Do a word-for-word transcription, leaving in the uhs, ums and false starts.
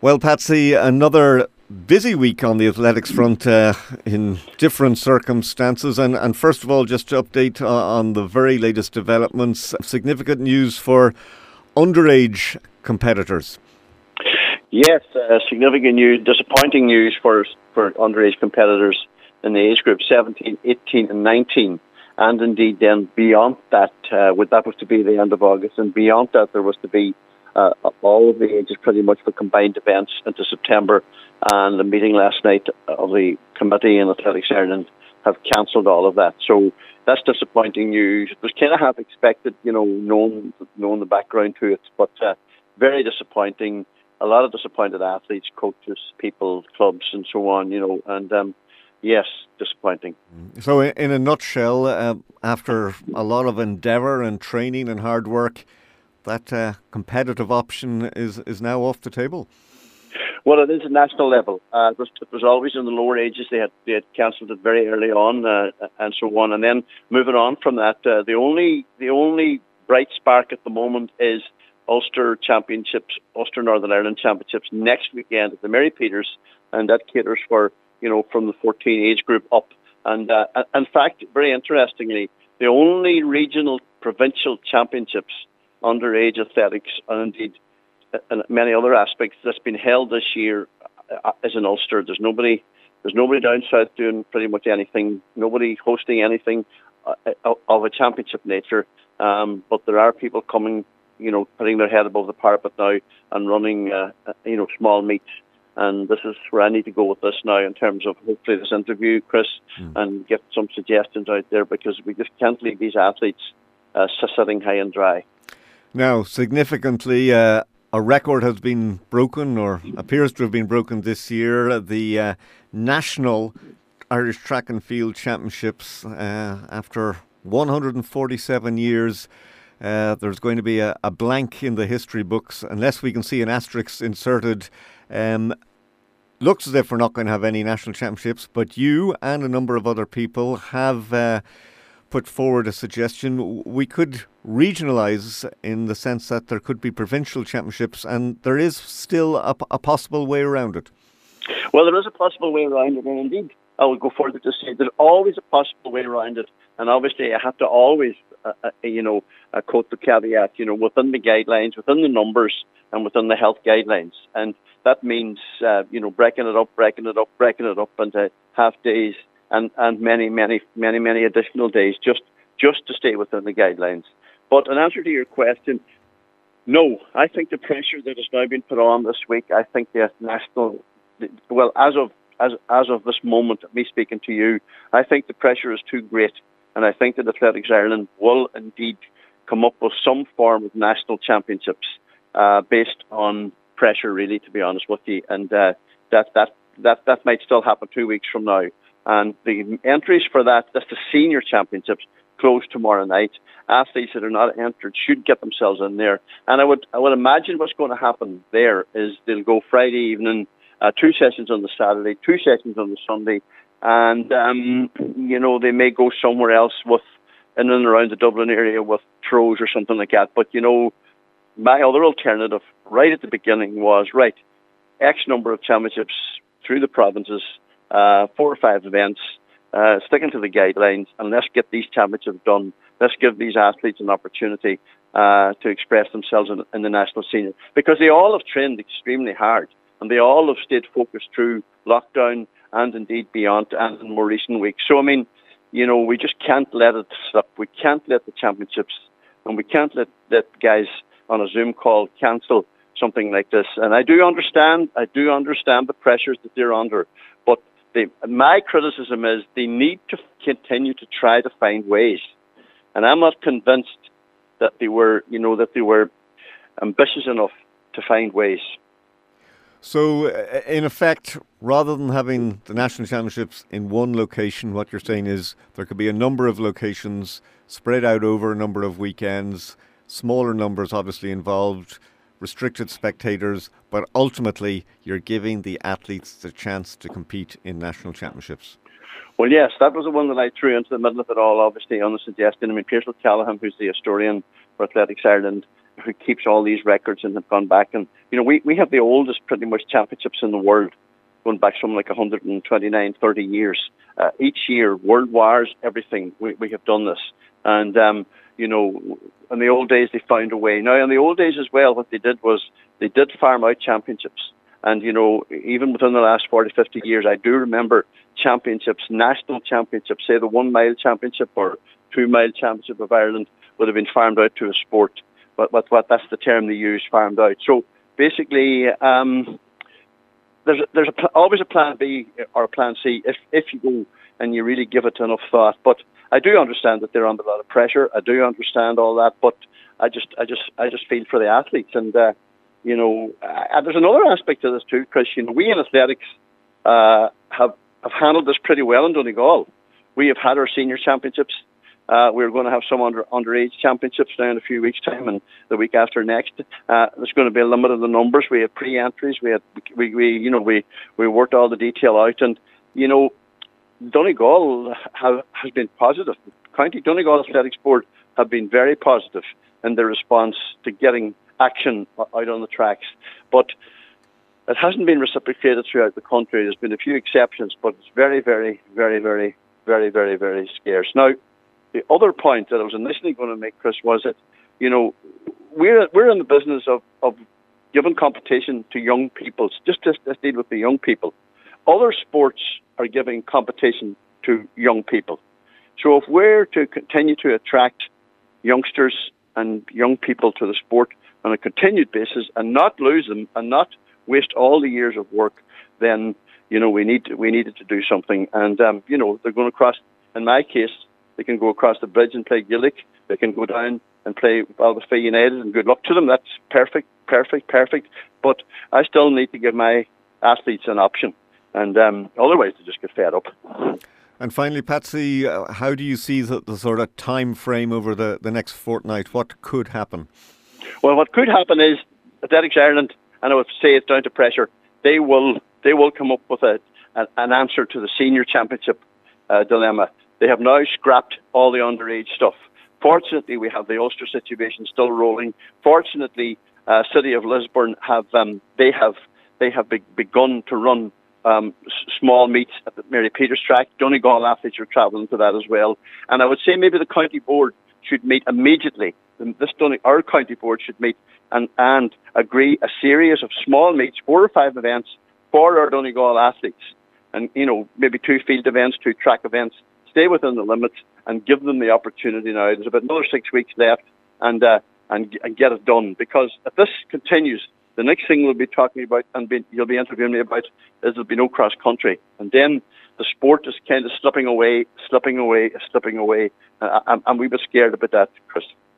Well, Patsy, another busy week on the athletics front uh, in different circumstances. And, and first of all, just to update uh, on the very latest developments, significant news for underage competitors. Yes, uh, significant news, disappointing news for for underage competitors in the age group seventeen, eighteen and nineteen. And indeed then beyond that, uh, that was to be the end of August, and beyond that there was to be uh, all of the ages pretty much for combined events into September. And the meeting last night of the committee in Athletics Ireland have cancelled all of that. So that's disappointing news. It was kind of half expected, you know, knowing, knowing the background to it, but uh, very disappointing. A lot of disappointed athletes, coaches, people, clubs and so on, you know, and um, yes, disappointing. So in a nutshell, uh, after a lot of endeavour and training and hard work, that uh, competitive option is, is now off the table? Well, it is at national level. Uh, it, was, it was always in the lower ages. They had they had cancelled it very early on, uh, and so on. And then moving on from that, uh, the only the only bright spark at the moment is Ulster Championships, Ulster Northern Ireland Championships next weekend at the Mary Peters, and that caters for, you know, from the fourteen age group up. And uh, in fact, very interestingly, the only regional provincial championships underage athletics, and indeed and many other aspects, that's been held this year is in Ulster. There's nobody, there's nobody down south doing pretty much anything. Nobody hosting anything uh, of a championship nature. Um, but there are people coming, you know, putting their head above the parapet now and running, uh, you know, small meets. And this is where I need to go with this now in terms of hopefully this interview, Chris, mm. and get some suggestions out there, because we just can't leave these athletes uh, sitting high and dry. Now, significantly, uh, a record has been broken, or appears to have been broken this year. The uh, National Irish Track and Field Championships, uh, after one hundred forty-seven years, uh, there's going to be a, a blank in the history books, unless we can see an asterisk inserted. Um, looks as if we're not going to have any national championships, but you and a number of other people have uh, put forward a suggestion. We could regionalise in the sense that there could be provincial championships, and there is still a, a possible way around it. Well, there is a possible way around it, and indeed, I will go further to say there's always a possible way around it, and obviously I have to always, uh, uh, you know, uh, quote the caveat, you know, within the guidelines, within the numbers, and within the health guidelines, and that means, uh, you know, breaking it up, breaking it up, breaking it up into half days, and, and many, many, many, many additional days, just just to stay within the guidelines. But in answer to your question, no, I think the pressure that has now been put on this week, I think the national, well, as of as as of this moment, me speaking to you, I think the pressure is too great, and I think that Athletics Ireland will indeed come up with some form of national championships uh, based on pressure, really, to be honest with you, and uh, that that that that might still happen two weeks from now. And the entries for that, that's the senior championships, close tomorrow night. Athletes that are not entered should get themselves in there. And I would I would imagine what's going to happen there is they'll go Friday evening, uh, two sessions on the Saturday, two sessions on the Sunday, and um, you know, they may go somewhere else with in and around the Dublin area with throws or something like that. But you know, my other alternative right at the beginning was, right, X number of championships through the provinces, uh, four or five events, uh, sticking to the guidelines, and let's get these championships done. Let's give these athletes an opportunity uh, to express themselves in, in the national scene, because they all have trained extremely hard, and they all have stayed focused through lockdown and indeed beyond and in more recent weeks. So, I mean, you know, we just can't let it slip. We can't let the championships, and we can't let, let guys on a Zoom call cancel something like this. And I do understand, I do understand the pressures that they're under, but they, my criticism is they need to continue to try to find ways. And I'm not convinced that they were, you know, that they were ambitious enough to find ways. So, in effect, rather than having the national championships in one location, what you're saying is there could be a number of locations spread out over a number of weekends, smaller numbers obviously involved, restricted spectators, but ultimately you're giving the athletes the chance to compete in national championships. Well, yes, that was the one that I threw into the middle of it all, obviously, on the suggestion. I mean, Pearse O'Callaghan, who's the historian for Athletics Ireland, who keeps all these records and have gone back. And, you know, we, we have the oldest pretty much championships in the world, going back something like one hundred twenty-nine, thirty years. Uh, each year, world wars, everything, we, we have done this. And, um, you know, in the old days, they found a way. Now, in the old days as well, what they did was they did farm out championships. And, you know, even within the last forty, fifty years, I do remember championships, national championships, say the one-mile championship or two-mile championship of Ireland would have been farmed out to a sport. But what, what that's the term they use, farmed out. So basically, um, there's there's a, always a plan B or a plan C if if you go and you really give it enough thought. But I do understand that they're under a lot of pressure. I do understand all that, but I just I just I just feel for the athletes. And uh, you know, uh, there's another aspect to this too, Chris. You know, we in athletics uh, have have handled this pretty well in Donegal. We have had our senior championships. Uh, we're going to have some under underage championships now in a few weeks' time, and the week after next. Uh, there's going to be a limit of the numbers. We have pre-entries. We had, we, we, you know, we, we worked all the detail out, and you know, Donegal have, has been positive. County Donegal Athletics Board have been very positive in their response to getting action out on the tracks, but it hasn't been reciprocated throughout the country. There's been a few exceptions, but it's very, very, very, very, very, very, very scarce now. The other point that I was initially going to make, Chris, was that, you know, we're we're in the business of, of giving competition to young people, just to, to deal with the young people. Other sports are giving competition to young people. So if we're to continue to attract youngsters and young people to the sport on a continued basis and not lose them and not waste all the years of work, then, you know, we need to, we needed to do something. And, um, you know, they're going to cross, in my case, they can go across the bridge and play Gaelic. They can go down and play Balbafay United, and good luck to them. That's perfect, perfect, perfect. But I still need to give my athletes an option, and um, otherwise they just get fed up. And finally, Patsy, uh, how do you see the, the sort of time frame over the, the next fortnight? What could happen? Well, what could happen is Athletics Ireland, and I would say it's down to pressure, they will they will come up with a, a an answer to the senior championship uh, dilemma. They have now scrapped all the underage stuff. Fortunately, we have the Ulster situation still rolling. Fortunately, uh, City of Lisburn have um, they have they have be- begun to run um, s- small meets at the Mary Peters track. Donegal athletes are travelling to that as well. And I would say maybe the county board should meet immediately. This Don- our county board should meet and and agree a series of small meets, four or five events for our Donegal athletes, and you know maybe two field events, two track events. Stay within the limits and give them the opportunity now. There's about another six weeks left, and uh, and, and get it done. Because if this continues, the next thing we'll be talking about and be, you'll be interviewing me about is there'll be no cross country, and then the sport is kind of slipping away, slipping away, slipping away, uh, and, and we were scared about that, Chris.